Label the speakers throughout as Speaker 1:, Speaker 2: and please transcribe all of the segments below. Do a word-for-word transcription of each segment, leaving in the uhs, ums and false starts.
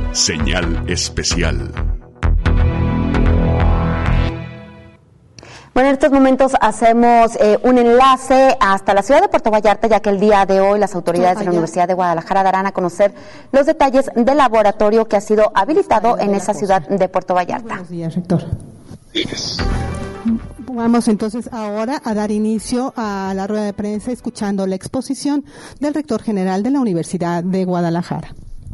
Speaker 1: Señal especial.
Speaker 2: Bueno, en estos momentos hacemos eh, un enlace hasta la ciudad de Puerto Vallarta, ya que el día de hoy las autoridades de la Universidad de Guadalajara darán a conocer los detalles del laboratorio que ha sido habilitado en esa ciudad de Puerto Vallarta.
Speaker 3: Buenos días, rector. Vamos entonces ahora a dar inicio a la rueda de prensa escuchando la exposición del rector general de la Universidad de Guadalajara.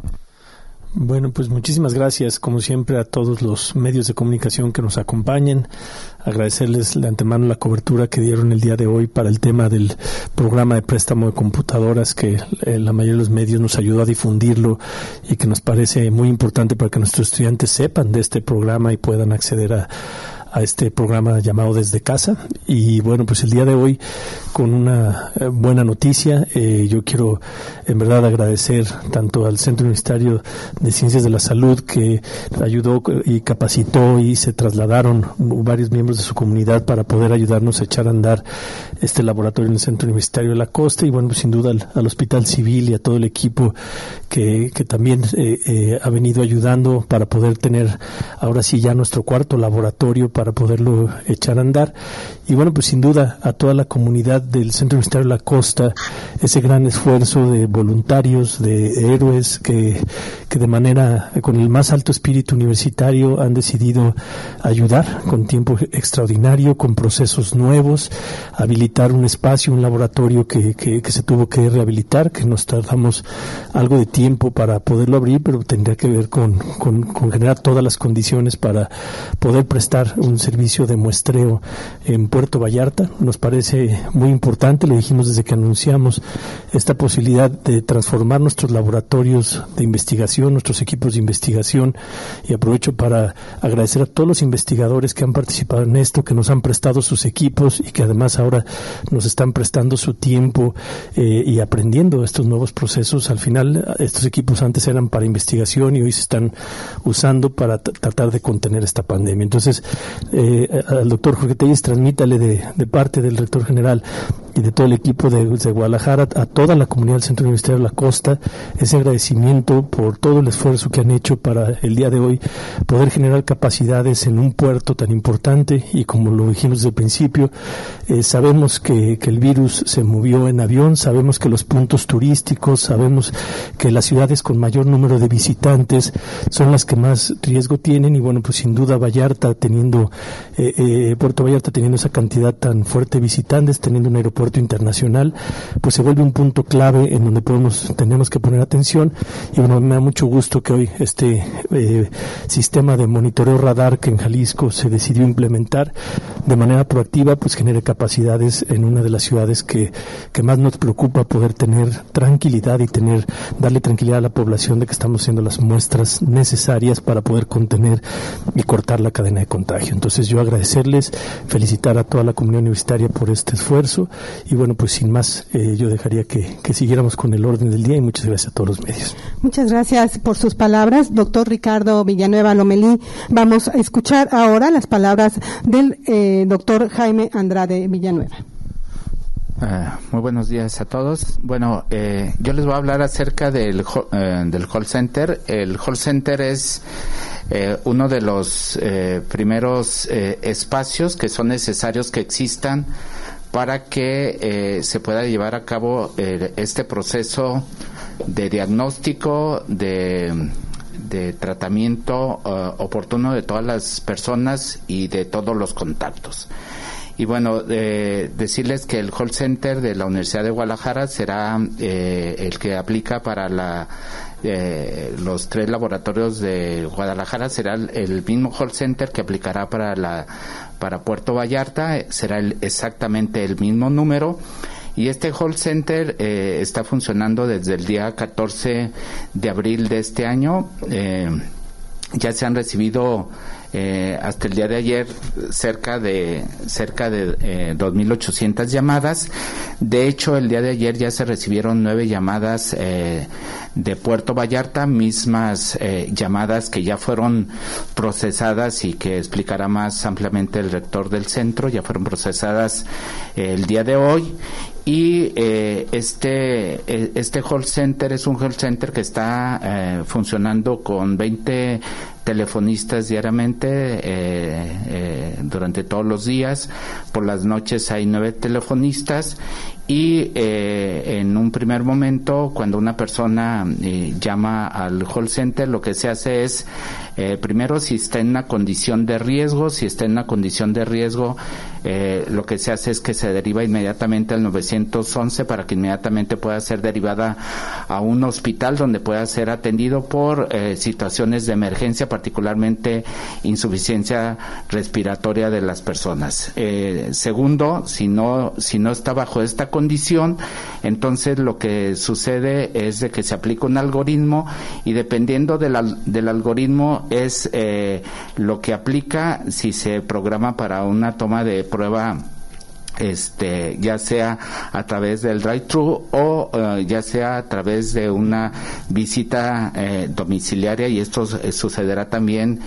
Speaker 4: Bueno, pues muchísimas gracias, como siempre, a todos los medios de comunicación que nos acompañan. Agradecerles de antemano la cobertura que dieron el día de hoy para el tema del programa de préstamo de computadoras, que eh, la mayoría de los medios nos ayudó a difundirlo y que nos parece muy importante para que nuestros estudiantes sepan de este programa y puedan acceder a a este programa llamado Desde Casa. Y bueno, pues el día de hoy con una eh, buena noticia. Eh, yo quiero en verdad agradecer tanto al Centro Universitario de Ciencias de la Salud, que ayudó y capacitó y se trasladaron varios miembros de su comunidad para poder ayudarnos a echar a andar este laboratorio en el Centro Universitario de la Costa, y bueno, pues sin duda al, al Hospital Civil y a todo el equipo que, que también eh, eh, ha venido ayudando para poder tener ahora sí ya nuestro cuarto laboratorio para poderlo echar a andar. Y bueno, pues sin duda a toda la comunidad del Centro Universitario de la Costa, ese gran esfuerzo de voluntarios, de héroes que, que de manera, con el más alto espíritu universitario, han decidido ayudar con tiempo extraordinario, con procesos nuevos, habilitar un espacio, un laboratorio que, que, que se tuvo que rehabilitar, que nos tardamos algo de tiempo para poderlo abrir, pero tendría que ver con, con, con generar todas las condiciones para poder prestar un servicio de muestreo en Puerto Vallarta. Nos parece muy importante, le dijimos desde que anunciamos esta posibilidad de transformar nuestros laboratorios de investigación, nuestros equipos de investigación, y aprovecho para agradecer a todos los investigadores que han participado en esto, que nos han prestado sus equipos y que además ahora nos están prestando su tiempo eh, y aprendiendo estos nuevos procesos. Al final, estos equipos antes eran para investigación y hoy se están usando para t- tratar de contener esta pandemia. Entonces, eh, al doctor Jorge Telles, transmítale de, de parte del rector general y de todo el equipo de, de Guadalajara a toda la comunidad del Centro Universitario de la Costa ese agradecimiento por todo el esfuerzo que han hecho para el día de hoy poder generar capacidades en un puerto tan importante. Y como lo dijimos desde el principio, eh, sabemos que, que el virus se movió en avión, sabemos que los puntos turísticos, sabemos que las ciudades con mayor número de visitantes son las que más riesgo tienen, y bueno, pues sin duda Vallarta teniendo eh, eh, Puerto Vallarta teniendo esa cantidad tan fuerte de visitantes, teniendo un aeropuerto internacional, pues se vuelve un punto clave en donde podemos, tenemos que poner atención. Y bueno, me da mucho gusto que hoy este eh, sistema de monitoreo radar que en Jalisco se decidió implementar de manera proactiva, pues genere capacidades en una de las ciudades que, que más nos preocupa poder tener tranquilidad y tener, darle tranquilidad a la población de que estamos haciendo las muestras necesarias para poder contener y cortar la cadena de contagio. Entonces yo agradecerles, felicitar a toda la comunidad universitaria por este esfuerzo. Y bueno, pues sin más, eh, yo dejaría que, que siguiéramos con el orden del día, y muchas gracias a todos los medios.
Speaker 3: Muchas gracias por sus palabras, doctor Ricardo Villanueva Lomelí. Vamos a escuchar ahora las palabras del eh, doctor Jaime Andrade Villanueva.
Speaker 5: Uh, muy buenos días a todos. Bueno, eh, yo les voy a hablar acerca del, eh, del call center. El call center es eh, uno de los eh, primeros eh, espacios que son necesarios que existan para que eh, se pueda llevar a cabo eh, este proceso de diagnóstico, de, de tratamiento uh, oportuno de todas las personas y de todos los contactos. Y bueno, eh, decirles que el call center de la Universidad de Guadalajara será eh, el que aplica para la eh, los tres laboratorios de Guadalajara, será el, el mismo call center que aplicará para la para Puerto Vallarta, será el, exactamente el mismo número. Y este call center eh, está funcionando desde el día catorce de abril de este año. Eh, ya se han recibido Eh, hasta el día de ayer cerca de cerca de eh, dos mil ochocientas llamadas. De hecho, el día de ayer ya se recibieron nueve llamadas eh, de Puerto Vallarta, mismas eh, llamadas que ya fueron procesadas y que explicará más ampliamente el rector del centro, ya fueron procesadas eh, el día de hoy. y eh, este este call center es un call center que está eh, funcionando con veinte telefonistas diariamente eh, eh, durante todos los días. Por las noches hay nueve telefonistas y eh, en un primer momento, cuando una persona eh, llama al call center, lo que se hace es eh, primero, si está en una condición de riesgo, si está en una condición de riesgo, eh, lo que se hace es que se deriva inmediatamente al nueve once para que inmediatamente pueda ser derivada a un hospital donde pueda ser atendido por eh, situaciones de emergencia, particularmente insuficiencia respiratoria de las personas. Eh, segundo, si no si no está bajo esta condición, entonces lo que sucede es de que se aplica un algoritmo y dependiendo del, del algoritmo es eh, lo que aplica, si se programa para una toma de prueba, este ya sea a través del drive-thru o uh, ya sea a través de una visita eh, domiciliaria, y esto eh, sucederá también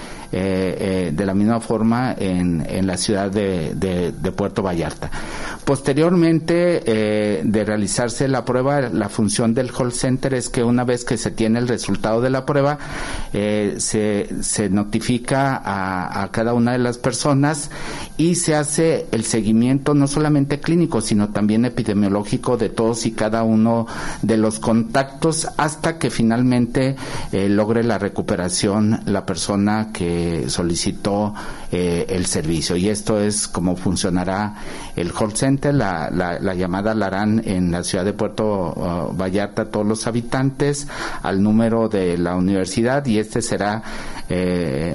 Speaker 5: eh, eh, de la misma forma en, en la ciudad de, de, de Puerto Vallarta. Posteriormente eh, de realizarse la prueba, la función del call center es que una vez que se tiene el resultado de la prueba, eh, se, se notifica a, a cada una de las personas y se hace el seguimiento no solamente clínico, sino también epidemiológico de todos y cada uno de los contactos hasta que finalmente eh, logre la recuperación la persona que solicitó eh, el servicio. Y esto es como funcionará el call center. La, la, la llamada la harán en la ciudad de Puerto uh, Vallarta todos los habitantes al número de la universidad, y este será eh,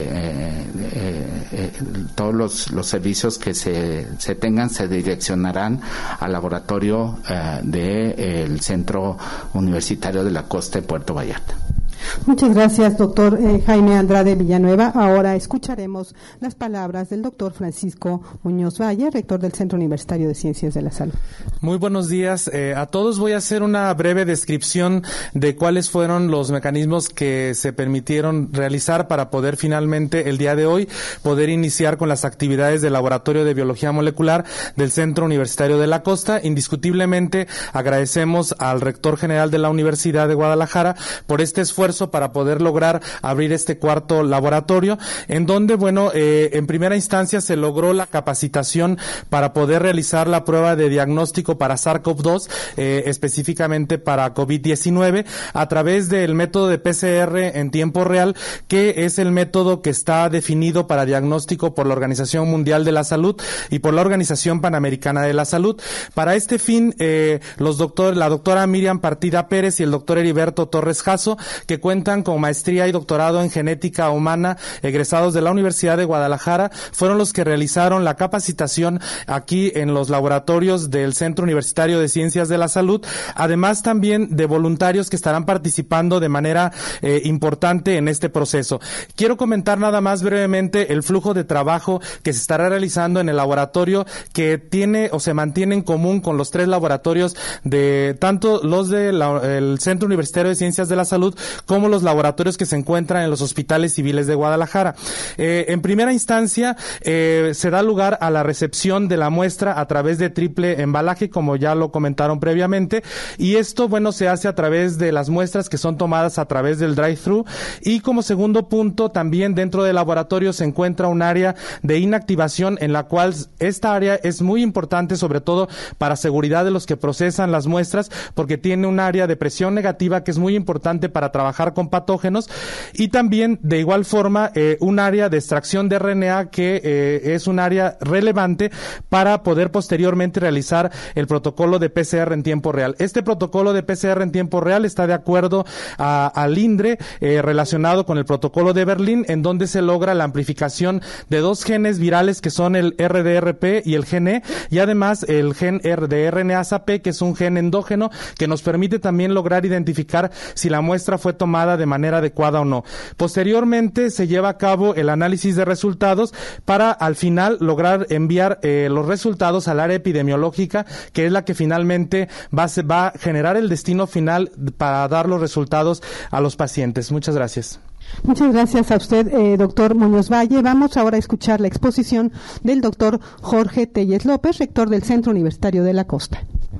Speaker 5: eh, eh, eh, todos los, los servicios que se, se tengan se direccionarán al laboratorio eh, del Centro Universitario de la Costa de Puerto Vallarta.
Speaker 3: Muchas gracias, doctor eh, Jaime Andrade Villanueva. Ahora escucharemos las palabras del doctor Francisco Muñoz Valle, rector del Centro Universitario de Ciencias de la Salud.
Speaker 6: Muy buenos días eh, a todos. Voy a hacer una breve descripción de cuáles fueron los mecanismos que se permitieron realizar para poder finalmente el día de hoy poder iniciar con las actividades del Laboratorio de Biología Molecular del Centro Universitario de la Costa. Indiscutiblemente agradecemos al rector general de la Universidad de Guadalajara por este esfuerzo para poder lograr abrir este cuarto laboratorio, en donde, bueno, eh, en primera instancia se logró la capacitación para poder realizar la prueba de diagnóstico para SARS-CoV dos, eh, específicamente para COVID diecinueve, a través del método de P C R en tiempo real, que es el método que está definido para diagnóstico por la Organización Mundial de la Salud y por la Organización Panamericana de la Salud. Para este fin, eh, los doctores, la doctora Miriam Partida Pérez y el doctor Heriberto Torres Jasso, que cuentan con maestría y doctorado en genética humana, egresados de la Universidad de Guadalajara, fueron los que realizaron la capacitación aquí en los laboratorios del Centro Universitario de Ciencias de la Salud, además también de voluntarios que estarán participando de manera eh, importante en este proceso. Quiero comentar nada más brevemente el flujo de trabajo que se estará realizando en el laboratorio, que tiene o se mantiene en común con los tres laboratorios de tanto los del Centro Universitario de Ciencias de la Salud como los laboratorios que se encuentran en los hospitales civiles de Guadalajara. Eh, en primera instancia, eh, se da lugar a la recepción de la muestra a través de triple embalaje, como ya lo comentaron previamente, y esto, bueno, se hace a través de las muestras que son tomadas a través del drive-thru, y como segundo punto, también dentro del laboratorio se encuentra un área de inactivación, en la cual esta área es muy importante, sobre todo para seguridad de los que procesan las muestras, porque tiene un área de presión negativa que es muy importante para trabajar con patógenos, y también de igual forma eh, un área de extracción de R N A que eh, es un área relevante para poder posteriormente realizar el protocolo de P C R en tiempo real. Este protocolo de P C R en tiempo real está de acuerdo a, al INDRE eh, relacionado con el protocolo de Berlín, en donde se logra la amplificación de dos genes virales que son el R D R P y el gen E, y además el gen de R N A S A P, que es un gen endógeno que nos permite también lograr identificar si la muestra fue tomada de manera adecuada o no. Posteriormente se lleva a cabo el análisis de resultados para al final lograr enviar eh, los resultados al área epidemiológica, que es la que finalmente va a, va a generar el destino final para dar los resultados a los pacientes. Muchas gracias.
Speaker 3: Muchas gracias a usted, eh, doctor Muñoz Valle. Vamos ahora a escuchar la exposición del doctor Jorge Telles López, rector del Centro Universitario de la Costa.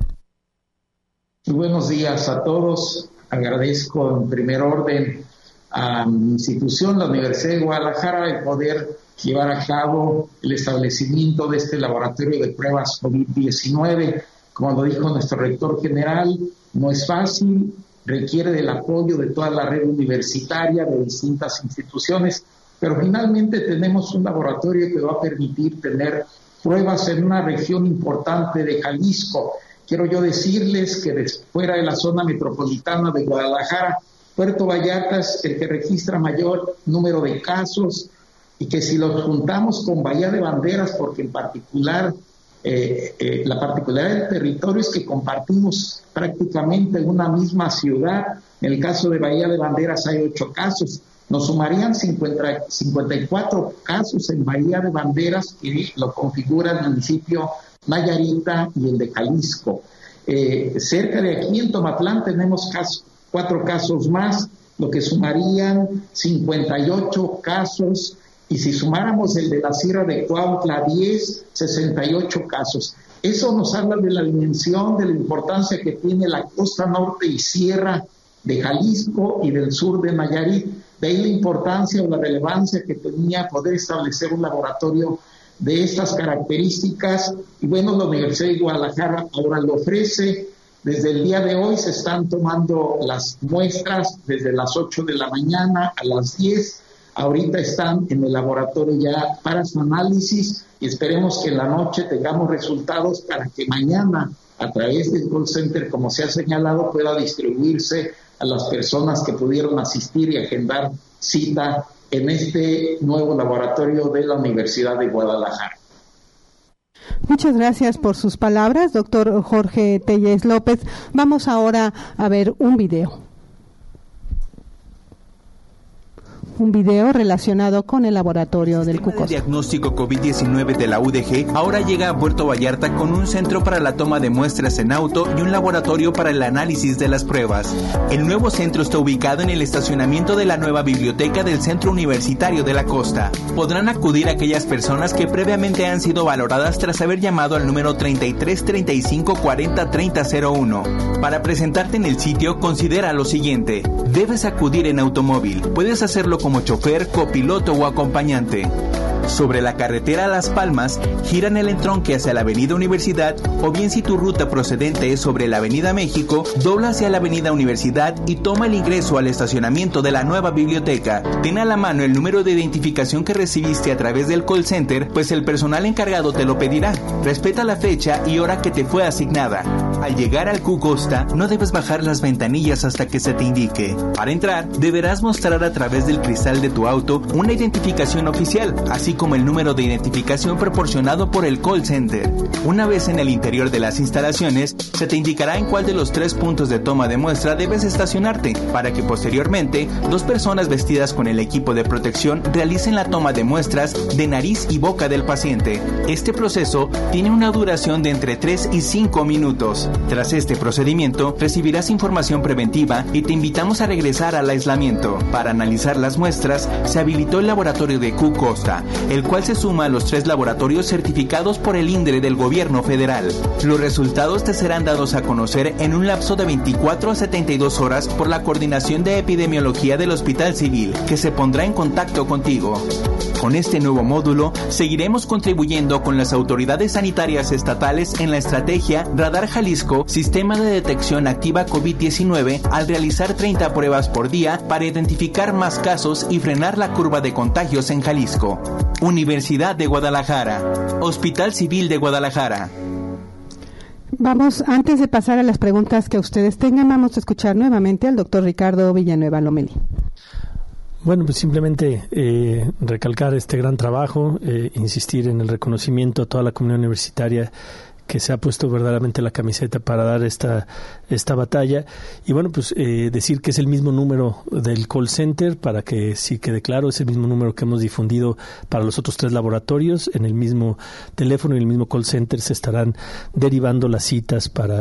Speaker 7: Muy buenos días a todos. Agradezco en primer orden a mi institución, la Universidad de Guadalajara, el poder llevar a cabo el establecimiento de este laboratorio de pruebas COVID diecinueve. Como lo dijo nuestro rector general, no es fácil, requiere del apoyo de toda la red universitaria, de distintas instituciones, pero finalmente tenemos un laboratorio que va a permitir tener pruebas en una región importante de Jalisco. Quiero yo decirles que fuera de la zona metropolitana de Guadalajara, Puerto Vallarta es el que registra mayor número de casos, y que si los juntamos con Bahía de Banderas, porque en particular, eh, eh, la particularidad del territorio es que compartimos prácticamente en una misma ciudad. En el caso de Bahía de Banderas hay ocho casos. Nos sumarían cincuenta, cincuenta y cuatro casos en Bahía de Banderas, que lo configura el municipio Nayarita y el de Jalisco. Eh, cerca de aquí en Tomatlán tenemos caso, cuatro casos más, lo que sumarían cincuenta y ocho casos, y si sumáramos el de la Sierra de Cuautla, diez, sesenta y ocho casos. Eso nos habla de la dimensión, de la importancia que tiene la costa norte y sierra de Jalisco y del sur de Nayarit. De ahí la importancia o la relevancia que tenía poder establecer un laboratorio de estas características. Y bueno, la Universidad de Guadalajara ahora lo ofrece. Desde el día de hoy se están tomando las muestras desde las ocho de la mañana a las diez. Ahorita están en el laboratorio ya para su análisis y esperemos que en la noche tengamos resultados para que mañana, a través del call center, como se ha señalado, pueda distribuirse a las personas que pudieron asistir y agendar cita en este nuevo laboratorio de la Universidad de Guadalajara.
Speaker 3: Muchas gracias por sus palabras, doctor Jorge Tellez López. Vamos ahora a ver un video. Un video relacionado con el laboratorio del Cucosta.
Speaker 8: El diagnóstico COVID diecinueve de la U D G ahora llega a Puerto Vallarta con un centro para la toma de muestras en auto y un laboratorio para el análisis de las pruebas. El nuevo centro está ubicado en el estacionamiento de la nueva biblioteca del Centro Universitario de la Costa. Podrán acudir aquellas personas que previamente han sido valoradas tras haber llamado al número treinta y tres, treinta y cinco, cuarenta, treinta cero uno. Para presentarte en el sitio, considera lo siguiente: debes acudir en automóvil. Puedes hacerlo como chofer, copiloto o acompañante. Sobre la carretera Las Palmas, gira en el entronque hacia la Avenida Universidad, o bien si tu ruta procedente es sobre la Avenida México, dobla hacia la Avenida Universidad y toma el ingreso al estacionamiento de la nueva biblioteca. Ten a la mano el número de identificación que recibiste a través del call center, pues el personal encargado te lo pedirá. Respeta la fecha y hora que te fue asignada. Al llegar al Cucosta, no debes bajar las ventanillas hasta que se te indique. Para entrar, deberás mostrar a través del cristal de tu auto una identificación oficial, así como el número de identificación proporcionado por el call center. Una vez en el interior de las instalaciones, se te indicará en cuál de los tres puntos de toma de muestra debes estacionarte, para que posteriormente dos personas vestidas con el equipo de protección realicen la toma de muestras de nariz y boca del paciente. Este proceso tiene una duración de entre tres y cinco minutos. Tras este procedimiento, recibirás información preventiva y te invitamos a regresar al aislamiento. Para analizar las muestras, se habilitó el laboratorio de Cucosta, el cual se suma a los tres laboratorios certificados por el INDRE del gobierno federal. Los resultados te serán dados a conocer en un lapso de veinticuatro a setenta y dos horas por la Coordinación de Epidemiología del Hospital Civil, que se pondrá en contacto contigo. Con este nuevo módulo, seguiremos contribuyendo con las autoridades sanitarias estatales en la estrategia Radar Jalisco, Sistema de Detección Activa COVID diecinueve, al realizar treinta pruebas por día para identificar más casos y frenar la curva de contagios en Jalisco. Universidad de Guadalajara, Hospital Civil de Guadalajara.
Speaker 3: Vamos, antes de pasar a las preguntas que ustedes tengan, vamos a escuchar nuevamente al doctor Ricardo Villanueva Lomelí.
Speaker 4: Bueno, pues simplemente eh, recalcar este gran trabajo, eh, insistir en el reconocimiento a toda la comunidad universitaria que se ha puesto verdaderamente la camiseta para dar esta esta batalla, y bueno, pues eh, decir que es el mismo número del call center, para que sí quede claro, es el mismo número que hemos difundido para los otros tres laboratorios. En el mismo teléfono y el mismo call center se estarán derivando las citas para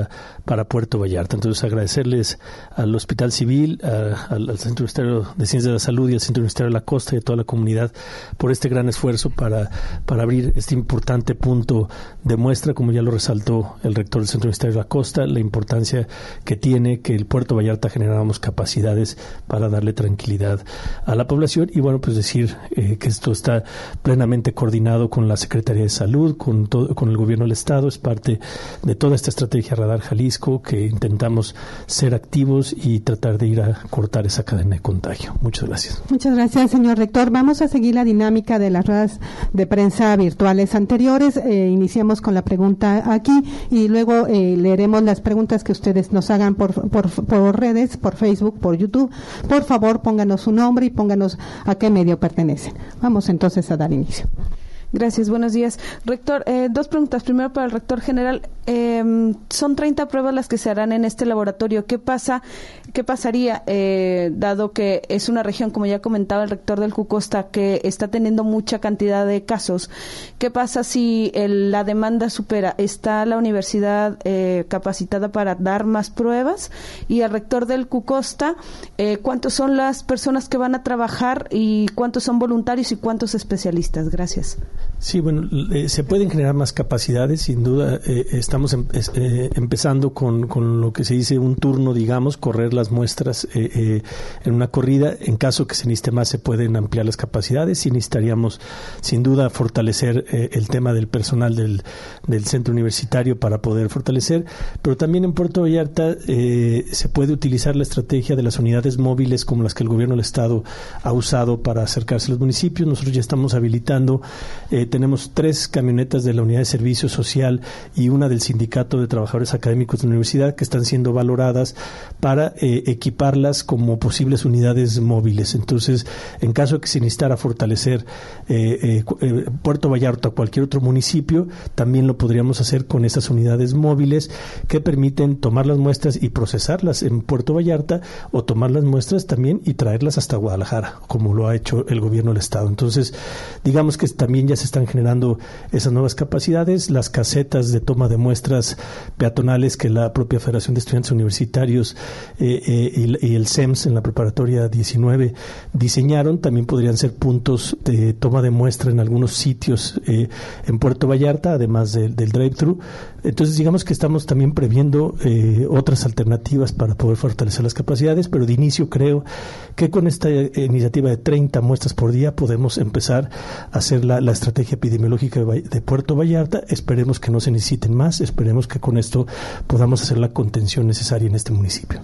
Speaker 4: para Puerto Vallarta. Entonces, agradecerles al Hospital Civil, a, al, al Centro Universitario de Ciencias de la Salud y al Centro Universitario de la Costa y a toda la comunidad por este gran esfuerzo para, para abrir este importante punto de muestra, como ya lo resaltó el rector del Centro Universitario de la Costa, la importancia que tiene que el Puerto Vallarta generáramos capacidades para darle tranquilidad a la población y bueno, pues decir eh, que esto está plenamente coordinado con la Secretaría de Salud, con todo, con el Gobierno del Estado, es parte de toda esta estrategia Radar Jalisco que intentamos ser activos y tratar de ir a cortar esa cadena de contagio. Muchas gracias.
Speaker 3: Muchas gracias, señor rector. Vamos a seguir la dinámica de las ruedas de prensa virtuales anteriores. Eh, iniciamos con la pregunta aquí y luego eh, leeremos las preguntas que ustedes nos hagan por, por, por redes, por Facebook, por YouTube. Por favor, pónganos su nombre y pónganos a qué medio pertenecen. Vamos entonces a dar inicio.
Speaker 9: Gracias, buenos días. Rector, eh, dos preguntas. Primero para el rector general. Eh, son treinta pruebas las que se harán en este laboratorio. ¿Qué pasa, qué pasaría, eh, dado que es una región, como ya comentaba el rector del Cucosta, que está teniendo mucha cantidad de casos? ¿Qué pasa si el, la demanda supera? ¿Está la universidad eh, capacitada para dar más pruebas? Y el rector del Cucosta, eh, ¿cuántos son las personas que van a trabajar y cuántos son voluntarios y cuántos especialistas? Gracias.
Speaker 4: Sí, bueno, eh, se pueden generar más capacidades, sin duda. Eh, estamos em, eh, empezando con, con lo que se dice un turno, digamos, correr las muestras eh, eh, en una corrida. En caso que se necesite más, se pueden ampliar las capacidades y necesitaríamos, sin duda, fortalecer eh, el tema del personal del, del centro universitario para poder fortalecer. Pero también en Puerto Vallarta eh, se puede utilizar la estrategia de las unidades móviles como las que el gobierno del Estado ha usado para acercarse a los municipios. Nosotros ya estamos habilitando Eh, tenemos tres camionetas de la Unidad de Servicio Social y una del Sindicato de Trabajadores Académicos de la Universidad que están siendo valoradas para eh, equiparlas como posibles unidades móviles. Entonces, en caso de que se necesitara fortalecer eh, eh, Puerto Vallarta o cualquier otro municipio, también lo podríamos hacer con esas unidades móviles que permiten tomar las muestras y procesarlas en Puerto Vallarta o tomar las muestras también y traerlas hasta Guadalajara, como lo ha hecho el gobierno del Estado. Entonces, digamos que también ya se están generando esas nuevas capacidades, las casetas de toma de muestras peatonales que la propia Federación de Estudiantes Universitarios eh, eh, y, y el C E M S en la preparatoria diecinueve diseñaron, también podrían ser puntos de toma de muestra en algunos sitios eh, en Puerto Vallarta, además de, del drive-thru. Entonces, digamos que estamos también previendo eh, otras alternativas para poder fortalecer las capacidades, pero de inicio creo que con esta iniciativa de treinta muestras por día podemos empezar a hacer la, la estrategia epidemiológica de, de Puerto Vallarta. Esperemos que no se necesiten más, esperemos que con esto podamos hacer la contención necesaria en este municipio.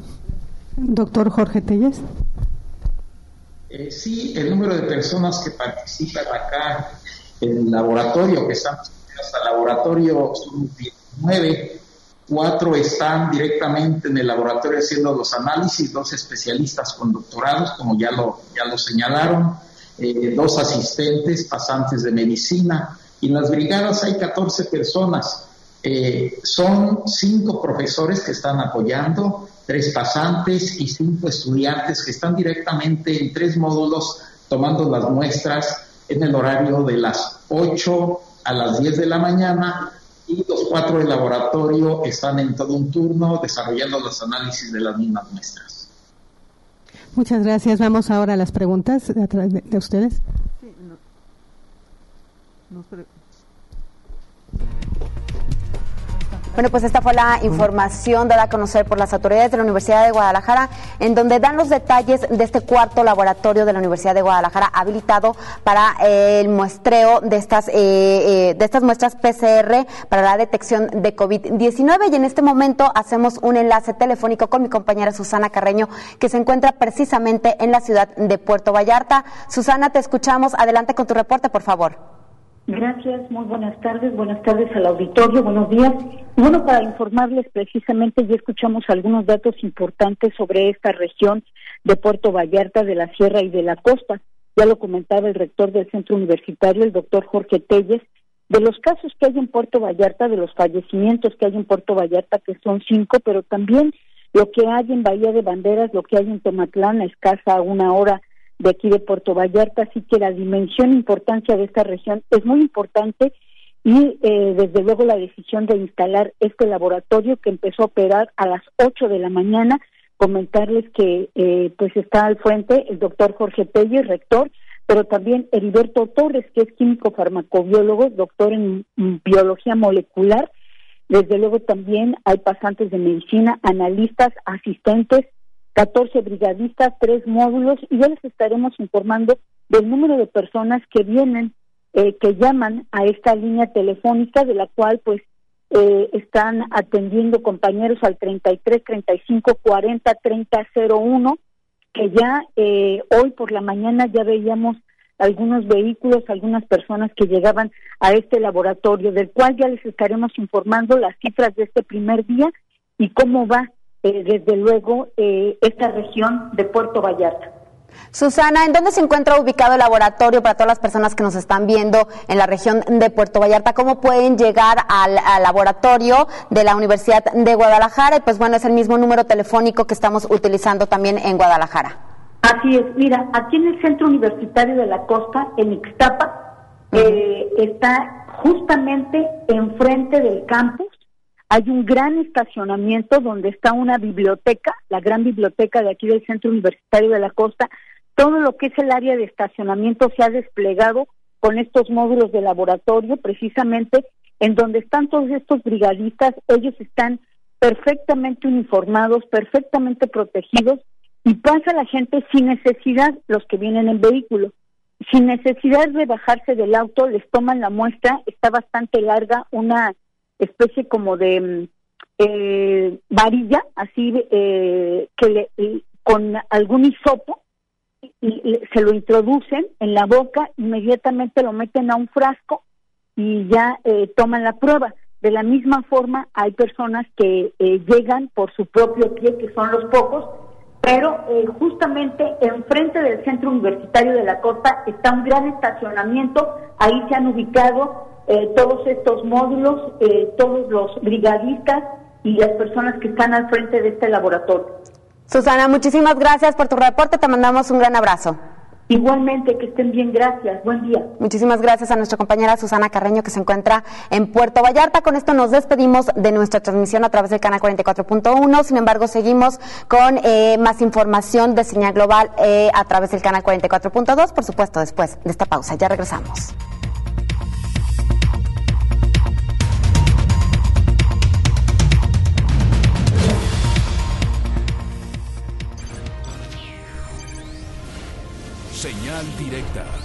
Speaker 3: Doctor Jorge Telles.
Speaker 7: Eh, sí, el número de personas que participan acá en el laboratorio, que están hasta el laboratorio, son diecinueve, cuatro están directamente en el laboratorio haciendo los análisis, dos especialistas con doctorados, como ya lo, ya lo señalaron, eh, dos asistentes, pasantes de medicina, y en las brigadas hay catorce personas. Eh, son cinco profesores que están apoyando, tres pasantes y cinco estudiantes que están directamente en tres módulos tomando las muestras en el horario de las ocho a las diez de la mañana, y los cuatro del laboratorio están en todo un turno desarrollando los análisis de las mismas muestras.
Speaker 3: Muchas gracias. Vamos ahora a las preguntas de, de, de ustedes. Sí, no. No, pero...
Speaker 2: Bueno, pues esta fue la información dada a conocer por las autoridades de la Universidad de Guadalajara, en donde dan los detalles de este cuarto laboratorio de la Universidad de Guadalajara habilitado para eh, el muestreo de estas eh, eh, de estas muestras P C R para la detección de COVID diecinueve. Y en este momento hacemos un enlace telefónico con mi compañera Susana Carreño, que se encuentra precisamente en la ciudad de Puerto Vallarta. Susana, te escuchamos. Adelante con tu reporte, por favor.
Speaker 10: Gracias, muy buenas tardes, buenas tardes al auditorio, buenos días. Bueno, para informarles precisamente, ya escuchamos algunos datos importantes sobre esta región de Puerto Vallarta, de la Sierra y de la Costa. Ya lo comentaba el rector del centro universitario, el doctor Jorge Telles, de los casos que hay en Puerto Vallarta, de los fallecimientos que hay en Puerto Vallarta, que son cinco, pero también lo que hay en Bahía de Banderas, lo que hay en Tomatlán, a escasa una hora de aquí de Puerto Vallarta, así que la dimensión e importancia de esta región es muy importante, y eh, desde luego la decisión de instalar este laboratorio que empezó a operar a las ocho de la mañana. Comentarles que eh, pues está al frente el doctor Jorge Telles, rector, pero también Heriberto Torres, que es químico farmacobiólogo, doctor en, en biología molecular. Desde luego también hay pasantes de medicina, analistas, asistentes, catorce brigadistas, tres módulos, y ya les estaremos informando del número de personas que vienen, eh, que llaman a esta línea telefónica, de la cual pues eh, están atendiendo compañeros al treinta y tres, treinta y cinco, cuarenta, treinta, cero uno, que ya eh, hoy por la mañana ya veíamos algunos vehículos, algunas personas que llegaban a este laboratorio, del cual ya les estaremos informando las cifras de este primer día y cómo va, eh, desde luego, eh, esta región de Puerto Vallarta.
Speaker 2: Susana, ¿en dónde se encuentra ubicado el laboratorio para todas las personas que nos están viendo en la región de Puerto Vallarta? ¿Cómo pueden llegar al, al laboratorio de la Universidad de Guadalajara? Y pues bueno, es el mismo número telefónico que estamos utilizando también en Guadalajara.
Speaker 10: Así es, mira, aquí en el Centro Universitario de la Costa, en Ixtapa, uh-huh. eh, está justamente enfrente del campus. Hay un gran estacionamiento donde está una biblioteca, la gran biblioteca de aquí del Centro Universitario de la Costa. Todo lo que es el área de estacionamiento se ha desplegado con estos módulos de laboratorio, precisamente en donde están todos estos brigadistas. Ellos están perfectamente uniformados, perfectamente protegidos, y pasa la gente sin necesidad, los que vienen en vehículo, sin necesidad de bajarse del auto, les toman la muestra. Está bastante larga, una especie como de eh, varilla, así eh, que le, y, con algún hisopo, y, y se lo introducen en la boca, inmediatamente lo meten a un frasco y ya eh, toman la prueba. De la misma forma, hay personas que eh, llegan por su propio pie, que son los pocos, pero eh, justamente enfrente del Centro Universitario de la Costa está un gran estacionamiento. Ahí se han ubicado eh, todos estos módulos, eh, todos los brigadistas y las personas que están al frente de este laboratorio.
Speaker 2: Susana, muchísimas gracias por tu reporte, te mandamos un gran abrazo.
Speaker 10: Igualmente, que estén bien, gracias, buen día.
Speaker 2: Muchísimas gracias a nuestra compañera Susana Carreño, que se encuentra en Puerto Vallarta. Con esto nos despedimos de nuestra transmisión a través del canal cuarenta y cuatro punto uno. Sin embargo, seguimos con eh, más información de Señal Global eh, a través del canal cuarenta y cuatro punto dos, por supuesto, después de esta pausa. Ya regresamos.
Speaker 1: Señal directa